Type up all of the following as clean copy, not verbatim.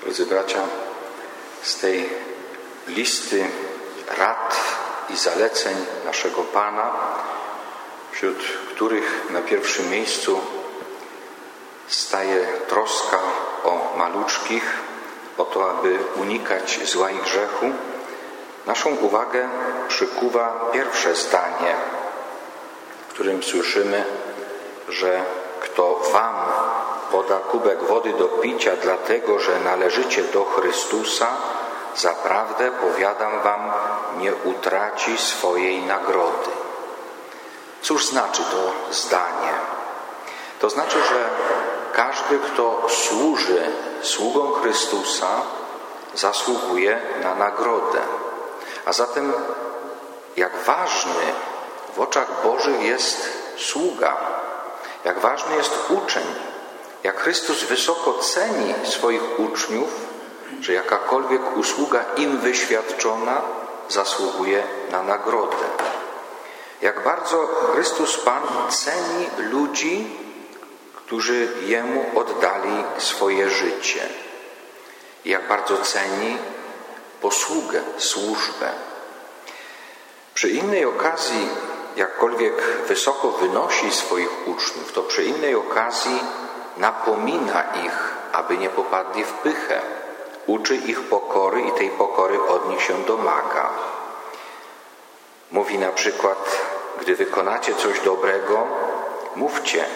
Drodzy bracia, z tej listy rad i zaleceń naszego Pana, wśród których na pierwszym miejscu staje troska o maluczkich, o to, aby unikać zła i grzechu, naszą uwagę przykuwa pierwsze zdanie, w którym słyszymy, że kto wam poda kubek wody do picia, dlatego że należycie do Chrystusa, zaprawdę powiadam wam, nie utraci swojej nagrody. Cóż znaczy to zdanie? To znaczy, że każdy, kto służy sługom Chrystusa, zasługuje na nagrodę. A zatem jak ważny w oczach Bożych jest sługa, jak ważny jest uczeń, jak Chrystus wysoko ceni swoich uczniów, że jakakolwiek usługa im wyświadczona zasługuje na nagrodę. Jak bardzo Chrystus Pan ceni ludzi, którzy Jemu oddali swoje życie. I jak bardzo ceni posługę, służbę. Przy innej okazji, jakkolwiek wysoko wynosi swoich uczniów, to przy innej okazji napomina ich, aby nie popadli w pychę. Uczy ich pokory i tej pokory od nich się domaga. Mówi na przykład, gdy wykonacie coś dobrego, mówcie,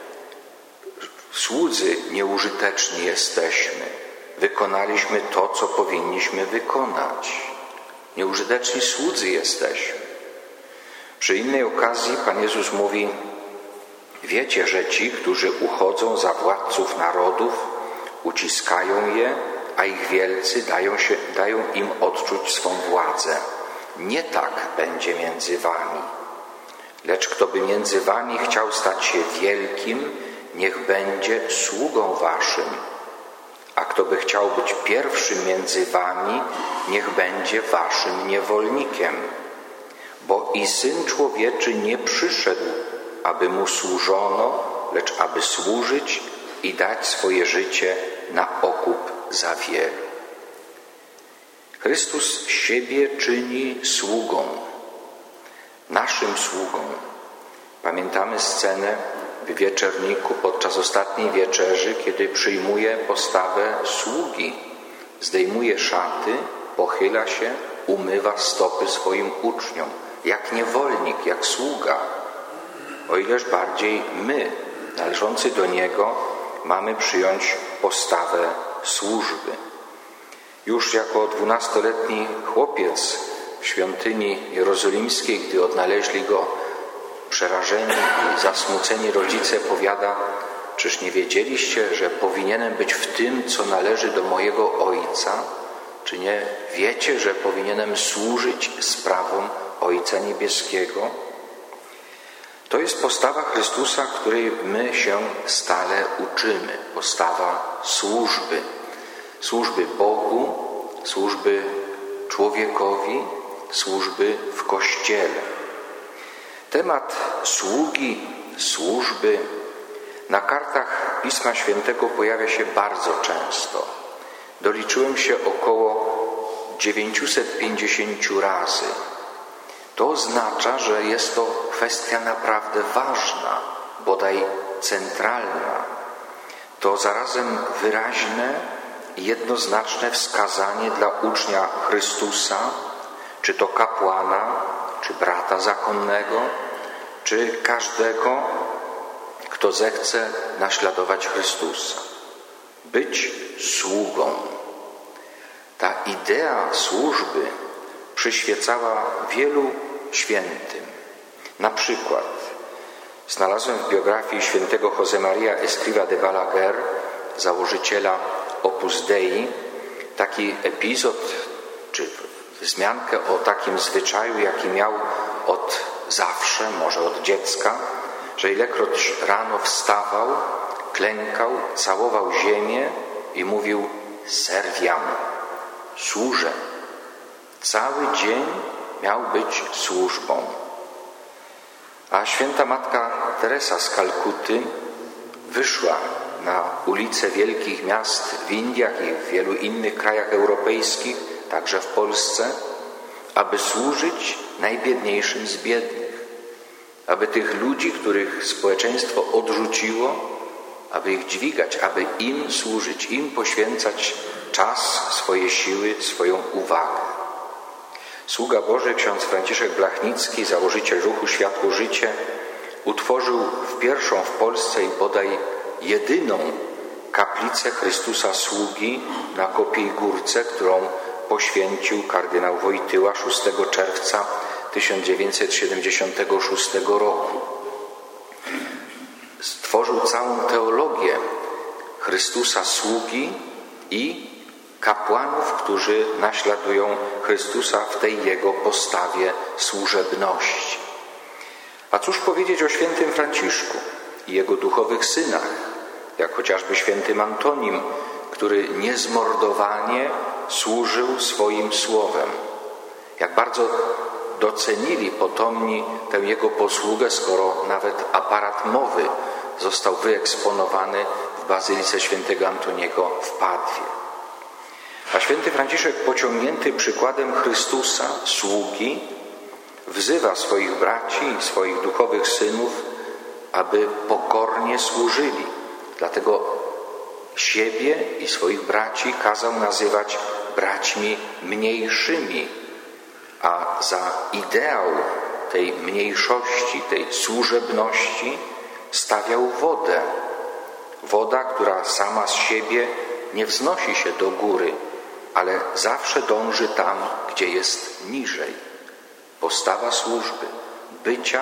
słudzy nieużyteczni jesteśmy. Wykonaliśmy to, co powinniśmy wykonać. Nieużyteczni słudzy jesteśmy. Przy innej okazji Pan Jezus mówi, wiecie, że ci, którzy uchodzą za władców narodów, uciskają je, a ich wielcy dają im odczuć swą władzę. Nie tak będzie między wami. Lecz kto by między wami chciał stać się wielkim, niech będzie sługą waszym. A kto by chciał być pierwszym między wami, niech będzie waszym niewolnikiem. Bo i Syn Człowieczy nie przyszedł, aby mu służono, lecz aby służyć i dać swoje życie na okup za wielu. Chrystus siebie czyni sługą, naszym sługą. Pamiętamy scenę w Wieczerniku podczas ostatniej wieczerzy, kiedy przyjmuje postawę sługi. Zdejmuje szaty, pochyla się, umywa stopy swoim uczniom, jak niewolnik, jak sługa. O ileż bardziej my, należący do Niego, mamy przyjąć postawę służby. Już jako 12-letni chłopiec w świątyni jerozolimskiej, gdy odnaleźli go przerażeni i zasmuceni rodzice, powiada, czyż nie wiedzieliście, że powinienem być w tym, co należy do mojego Ojca? Czy nie wiecie, że powinienem służyć sprawom Ojca Niebieskiego? To jest postawa Chrystusa, której my się stale uczymy. Postawa służby. Służby Bogu, służby człowiekowi, służby w Kościele. Temat sługi, służby na kartach Pisma Świętego pojawia się bardzo często. Doliczyłem się około 950 razy. To oznacza, że jest to kwestia naprawdę ważna, bodaj centralna. To zarazem wyraźne i jednoznaczne wskazanie dla ucznia Chrystusa, czy to kapłana, czy brata zakonnego, czy każdego, kto zechce naśladować Chrystusa. Być sługą. Ta idea służby przyświecała wielu świętym. Na przykład znalazłem w biografii świętego Josemaria Escrivá de Balaguer, założyciela Opus Dei, taki epizod, czy wzmiankę o takim zwyczaju, jaki miał od zawsze, może od dziecka, że ilekroć rano wstawał, klękał, całował ziemię i mówił serviam, służę. Cały dzień miał być służbą. A święta Matka Teresa z Kalkuty wyszła na ulice wielkich miast w Indiach i w wielu innych krajach europejskich, także w Polsce, aby służyć najbiedniejszym z biednych, aby tych ludzi, których społeczeństwo odrzuciło, aby ich dźwigać, aby im służyć, im poświęcać czas, swoje siły, swoją uwagę. Sługa Boży, ksiądz Franciszek Blachnicki, założyciel ruchu Światło Życie, utworzył pierwszą w Polsce i bodaj jedyną kaplicę Chrystusa Sługi na Kopiej Górce, którą poświęcił kardynał Wojtyła 6 czerwca 1976 roku. Stworzył całą teologię Chrystusa Sługi i kapłanów, którzy naśladują Chrystusa w tej Jego postawie służebności. A cóż powiedzieć o świętym Franciszku i jego duchowych synach, jak chociażby świętym Antonim, który niezmordowanie służył swoim słowem. Jak bardzo docenili potomni tę jego posługę, skoro nawet aparat mowy został wyeksponowany w Bazylice świętego Antoniego w Padwie. A święty Franciszek, pociągnięty przykładem Chrystusa, sługi, wzywa swoich braci i swoich duchowych synów, aby pokornie służyli. Dlatego siebie i swoich braci kazał nazywać braćmi mniejszymi, a za ideał tej mniejszości, tej służebności stawiał wodę. Woda, która sama z siebie nie wznosi się do góry, ale zawsze dąży tam, gdzie jest niżej. Postawa służby, bycia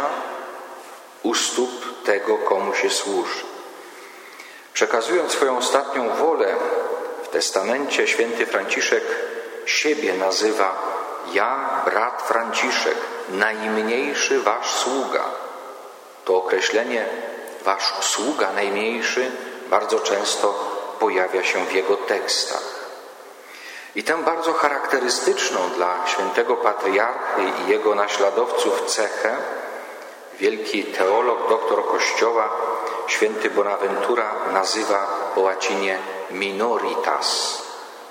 u stóp tego, komu się służy. Przekazując swoją ostatnią wolę w testamencie, święty Franciszek siebie nazywa: ja, brat Franciszek, najmniejszy wasz sługa. To określenie wasz sługa najmniejszy bardzo często pojawia się w jego tekstach. I tę bardzo charakterystyczną dla świętego patriarchy i jego naśladowców cechę wielki teolog, doktor Kościoła, święty Bonaventura nazywa po łacinie minoritas.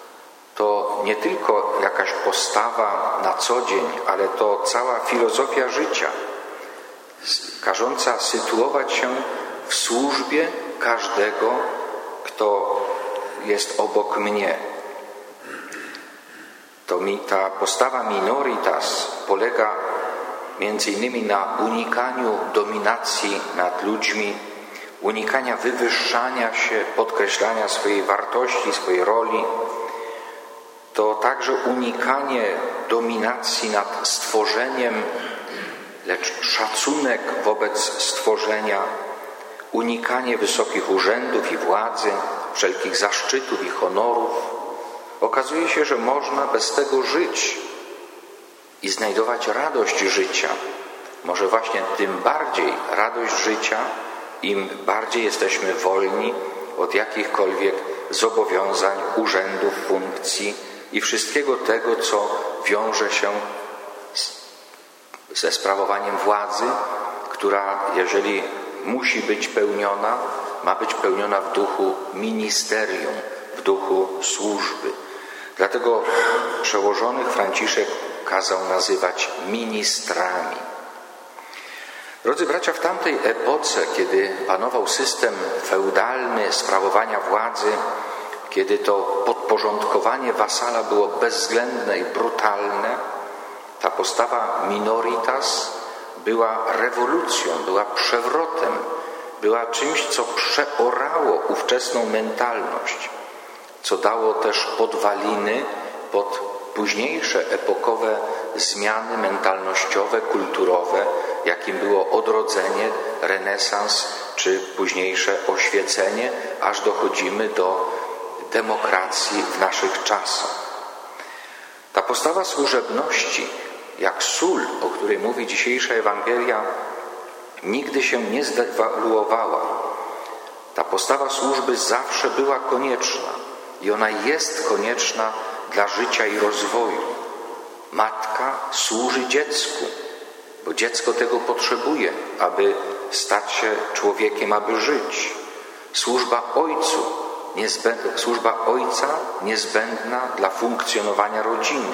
To nie tylko jakaś postawa na co dzień, ale to cała filozofia życia, każąca sytuować się w służbie każdego, kto jest obok mnie. Ta postawa minoritas polega między innymi na unikaniu dominacji nad ludźmi, unikania wywyższania się, podkreślania swojej wartości, swojej roli. To także unikanie dominacji nad stworzeniem, lecz szacunek wobec stworzenia, unikanie wysokich urzędów i władzy, wszelkich zaszczytów i honorów. Okazuje się, że można bez tego żyć i znajdować radość życia. Może właśnie tym bardziej radość życia, im bardziej jesteśmy wolni od jakichkolwiek zobowiązań, urzędów, funkcji i wszystkiego tego, co wiąże się ze sprawowaniem władzy, która, jeżeli musi być pełniona, ma być pełniona w duchu ministerium, w duchu służby. Dlatego przełożonych Franciszek kazał nazywać ministrami. Drodzy bracia, w tamtej epoce, kiedy panował system feudalny sprawowania władzy, kiedy to podporządkowanie wasala było bezwzględne i brutalne, ta postawa minoritas była rewolucją, była przewrotem, była czymś, co przeorało ówczesną mentalność, co dało też podwaliny pod późniejsze epokowe zmiany mentalnościowe, kulturowe, jakim było odrodzenie, renesans czy późniejsze oświecenie, aż dochodzimy do demokracji w naszych czasach. Ta postawa służebności, jak sól, o której mówi dzisiejsza Ewangelia, nigdy się nie zdewaluowała. Ta postawa służby zawsze była konieczna i ona jest konieczna dla życia i rozwoju. Matka służy dziecku, bo dziecko tego potrzebuje, aby stać się człowiekiem, aby żyć. Służba Ojca niezbędna dla funkcjonowania rodziny.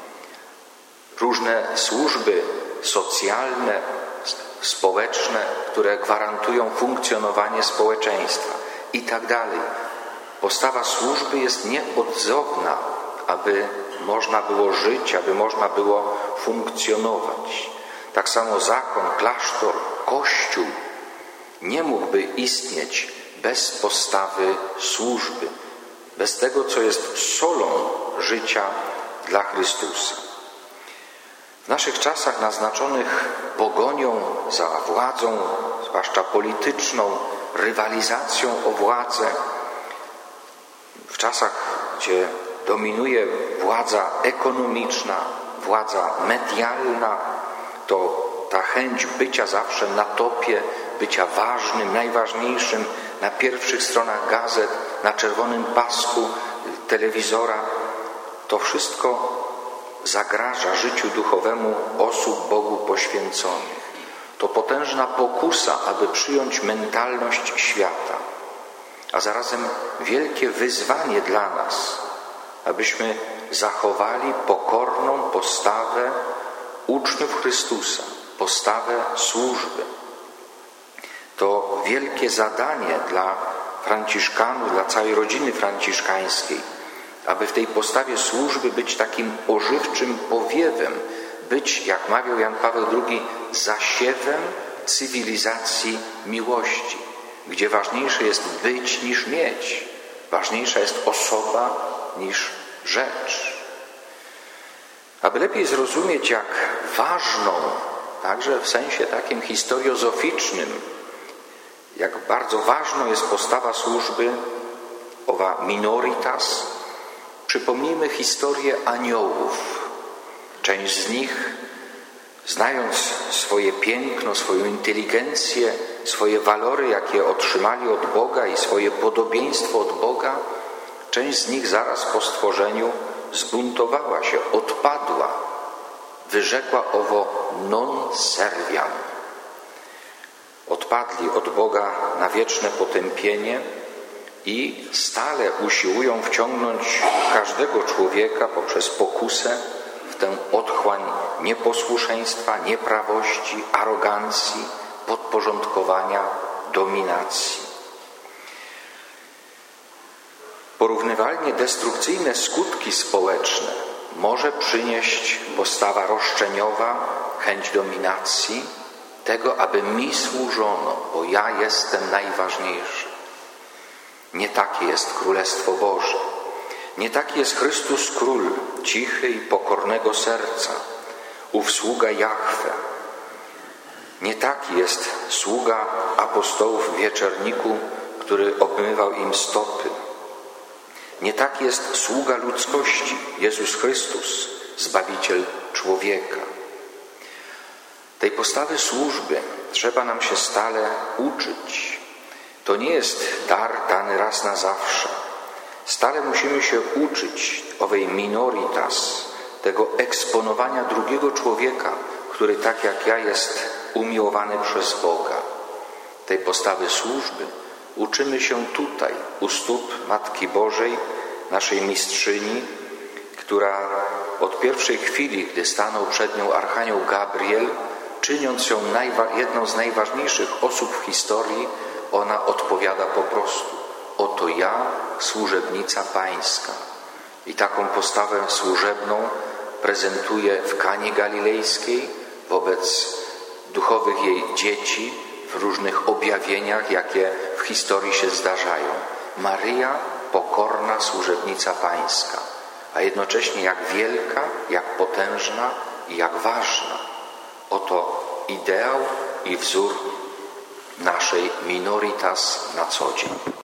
Różne służby socjalne, społeczne, które gwarantują funkcjonowanie społeczeństwa i tak dalej. Postawa służby jest nieodzowna, aby można było żyć, aby można było funkcjonować. Tak samo zakon, klasztor, kościół nie mógłby istnieć bez postawy służby, bez tego, co jest solą życia dla Chrystusa. W naszych czasach naznaczonych pogonią za władzą, zwłaszcza polityczną, rywalizacją o władzę, w czasach, gdzie dominuje władza ekonomiczna, władza medialna, to ta chęć bycia zawsze na topie, bycia ważnym, najważniejszym, na pierwszych stronach gazet, na czerwonym pasku telewizora, to wszystko zagraża życiu duchowemu osób Bogu poświęconych. To potężna pokusa, aby przyjąć mentalność świata, a zarazem wielkie wyzwanie dla nas, abyśmy zachowali pokorną postawę uczniów Chrystusa, postawę służby. To wielkie zadanie dla franciszkanów, dla całej rodziny franciszkańskiej, aby w tej postawie służby być takim ożywczym powiewem, być, jak mawiał Jan Paweł II, zasiewem cywilizacji miłości, gdzie ważniejsze jest być niż mieć, ważniejsza jest osoba niż rzecz. Aby lepiej zrozumieć, jak ważną, także w sensie takim historiozoficznym, jak bardzo ważną jest postawa służby, owa minoritas, przypomnijmy historię aniołów. Część z nich, znając swoje piękno, swoją inteligencję, swoje walory, jakie otrzymali od Boga i swoje podobieństwo od Boga, część z nich zaraz po stworzeniu zbuntowała się, odpadła, wyrzekła owo non serviam. Odpadli od Boga na wieczne potępienie i stale usiłują wciągnąć każdego człowieka poprzez pokusę w tę otchłań nieposłuszeństwa, nieprawości, arogancji, podporządkowania, dominacji. Porównywalnie destrukcyjne skutki społeczne może przynieść postawa roszczeniowa, chęć dominacji, tego, aby mi służono, bo ja jestem najważniejszy. Nie takie jest Królestwo Boże. Nie taki jest Chrystus Król, cichy i pokornego serca, ów sługa Jahwe. Nie taki jest sługa apostołów w wieczerniku, który obmywał im stopy. Nie taki jest sługa ludzkości, Jezus Chrystus, Zbawiciel człowieka. Tej postawy służby trzeba nam się stale uczyć. To nie jest dar dany raz na zawsze. Stale musimy się uczyć owej minoritas, tego eksponowania drugiego człowieka, który tak jak ja jest umiłowany przez Boga. Tej postawy służby uczymy się tutaj, u stóp Matki Bożej, naszej mistrzyni, która od pierwszej chwili, gdy stanął przed nią archanioł Gabriel, czyniąc ją jedną z najważniejszych osób w historii, ona odpowiada po prostu: oto ja, służebnica Pańska. I taką postawę służebną prezentuje w Kanie Galilejskiej wobec duchowych jej dzieci w różnych objawieniach, jakie w historii się zdarzają. Maryja, pokorna służebnica Pańska, a jednocześnie jak wielka, jak potężna i jak ważna. Oto ideał i wzór naszej minoritas na co dzień.